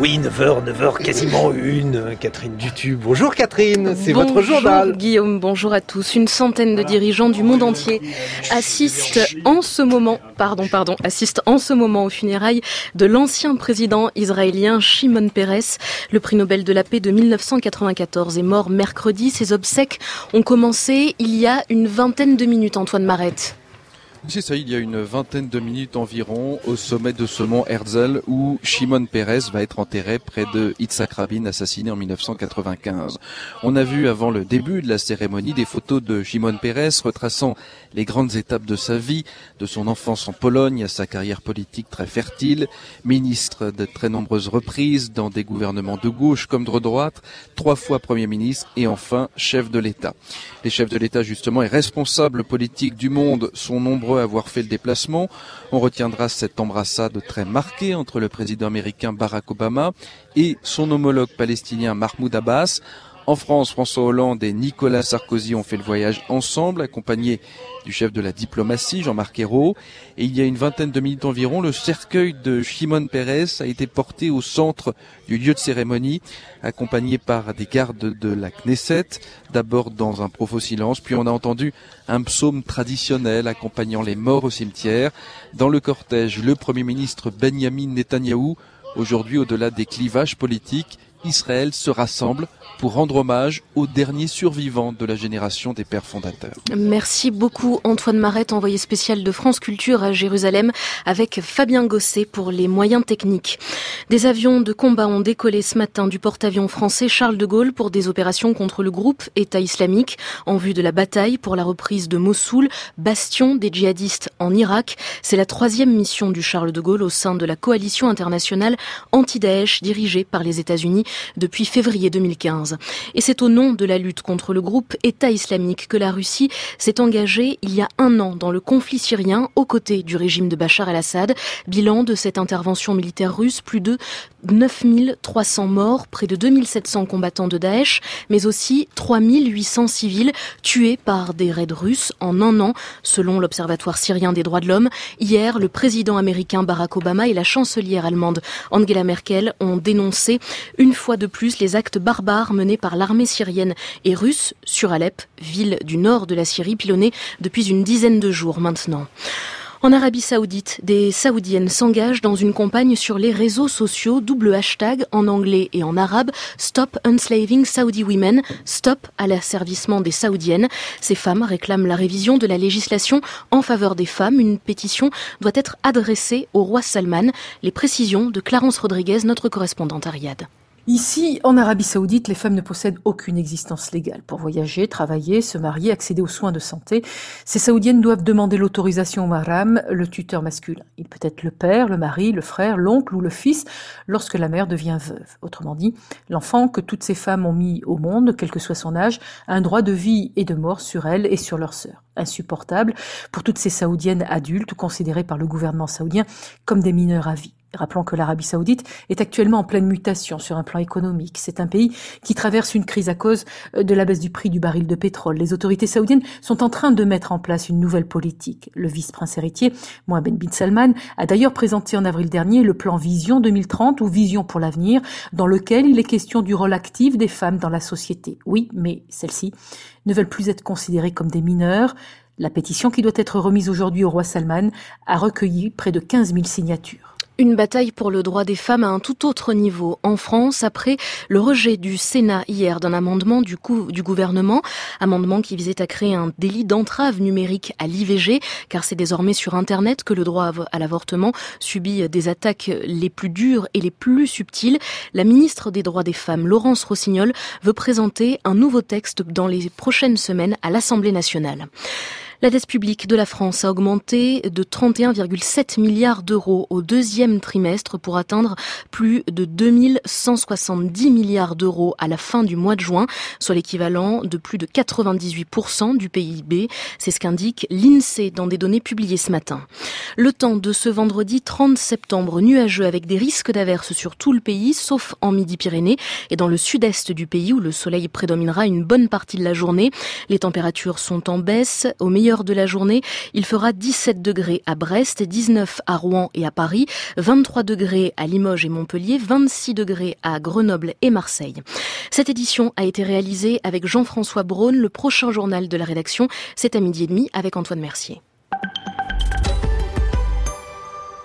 Oui, 9h, quasiment une. Catherine Dutu. Bonjour Catherine, c'est votre journal. Bonjour Guillaume, bonjour à tous. Une centaine de dirigeants du monde entier assistent en ce moment aux funérailles de l'ancien président israélien Shimon Peres. Le prix Nobel de la paix de 1994 est mort mercredi. Ses obsèques ont commencé il y a une vingtaine de minutes, Antoine Marette. C'est ça, il y a une vingtaine de minutes environ, au sommet de ce mont Herzl, où Shimon Peres va être enterré près de Yitzhak Rabin, assassiné en 1995. On a vu avant le début de la cérémonie des photos de Shimon Peres retraçant les grandes étapes de sa vie, de son enfance en Pologne à sa carrière politique très fertile, ministre de très nombreuses reprises dans des gouvernements de gauche comme de droite, 3 fois Premier ministre et enfin chef de l'État. Les chefs de l'État justement et responsables politiques du monde sont nombreux à avoir fait le déplacement. On retiendra cette embrassade très marquée entre le président américain Barack Obama et son homologue palestinien Mahmoud Abbas. En France, François Hollande et Nicolas Sarkozy ont fait le voyage ensemble, accompagnés du chef de la diplomatie, Jean-Marc Ayrault. Et il y a une vingtaine de minutes environ, le cercueil de Shimon Peres a été porté au centre du lieu de cérémonie, accompagné par des gardes de la Knesset, d'abord dans un profond silence, puis on a entendu un psaume traditionnel accompagnant les morts au cimetière. Dans le cortège, le Premier ministre Benyamin Netanyahou. Aujourd'hui, au-delà des clivages politiques, Israël se rassemble pour rendre hommage aux derniers survivants de la génération des pères fondateurs. Merci beaucoup Antoine Marette, envoyé spécial de France Culture à Jérusalem, avec Fabien Gosset pour les moyens techniques. Des avions de combat ont décollé ce matin du porte-avions français Charles de Gaulle pour des opérations contre le groupe État islamique en vue de la bataille pour la reprise de Mossoul, bastion des djihadistes en Irak. C'est la 3e mission du Charles de Gaulle au sein de la coalition internationale anti-Daesh dirigée par les États-Unis depuis février 2015. Et c'est au nom de la lutte contre le groupe État islamique que la Russie s'est engagée il y a 1 an dans le conflit syrien aux côtés du régime de Bachar el-Assad. Bilan de cette intervention militaire russe, plus de 9300 morts, près de 2700 combattants de Daesh, mais aussi 3800 civils tués par des raids russes en 1 an, selon l'Observatoire syrien des droits de l'homme. Hier, le président américain Barack Obama et la chancelière allemande Angela Merkel ont dénoncé une fois de plus les actes barbares menés par l'armée syrienne et russe sur Alep, ville du nord de la Syrie pilonnée depuis une dizaine de jours maintenant. En Arabie Saoudite, des Saoudiennes s'engagent dans une campagne sur les réseaux sociaux, #, en anglais et en arabe, Stop Enslaving Saudi Women, stop à l'asservissement des Saoudiennes. Ces femmes réclament la révision de la législation en faveur des femmes. Une pétition doit être adressée au roi Salman. Les précisions de Clarence Rodriguez, notre correspondante à Riyad. Ici, en Arabie Saoudite, les femmes ne possèdent aucune existence légale. Pour voyager, travailler, se marier, accéder aux soins de santé, ces Saoudiennes doivent demander l'autorisation au mahram, le tuteur masculin. Il peut être le père, le mari, le frère, l'oncle ou le fils lorsque la mère devient veuve. Autrement dit, l'enfant que toutes ces femmes ont mis au monde, quel que soit son âge, a un droit de vie et de mort sur elle et sur leur sœur. Insupportable pour toutes ces Saoudiennes adultes considérées par le gouvernement saoudien comme des mineurs à vie. Rappelons que l'Arabie Saoudite est actuellement en pleine mutation sur un plan économique. C'est un pays qui traverse une crise à cause de la baisse du prix du baril de pétrole. Les autorités saoudiennes sont en train de mettre en place une nouvelle politique. Le vice-prince héritier, Mohammed bin Salman, a d'ailleurs présenté en avril dernier le plan Vision 2030 ou Vision pour l'avenir, dans lequel il est question du rôle actif des femmes dans la société. Oui, mais celles-ci ne veulent plus être considérées comme des mineurs. La pétition qui doit être remise aujourd'hui au roi Salman a recueilli près de 15 000 signatures. Une bataille pour le droit des femmes à un tout autre niveau en France après le rejet du Sénat hier d'un amendement du gouvernement, amendement qui visait à créer un délit d'entrave numérique à l'IVG, car c'est désormais sur Internet que le droit à l'avortement subit des attaques les plus dures et les plus subtiles. La ministre des Droits des Femmes, Laurence Rossignol, veut présenter un nouveau texte dans les prochaines semaines à l'Assemblée nationale. La dette publique de la France a augmenté de 31,7 milliards d'euros au 2e trimestre pour atteindre plus de 2170 milliards d'euros à la fin du mois de juin, soit l'équivalent de plus de 98% du PIB. C'est ce qu'indique l'INSEE dans des données publiées ce matin. Le temps de ce vendredi 30 septembre, nuageux avec des risques d'averses sur tout le pays, sauf en Midi-Pyrénées et dans le sud-est du pays où le soleil prédominera une bonne partie de la journée. Les températures sont en baisse. Au meilleur meilleure de la journée. Il fera 17 degrés à Brest, 19 à Rouen et à Paris, 23 degrés à Limoges et Montpellier, 26 degrés à Grenoble et Marseille. Cette édition a été réalisée avec Jean-François Braun. Le prochain journal de la rédaction, c'est à 12h30 avec Antoine Mercier.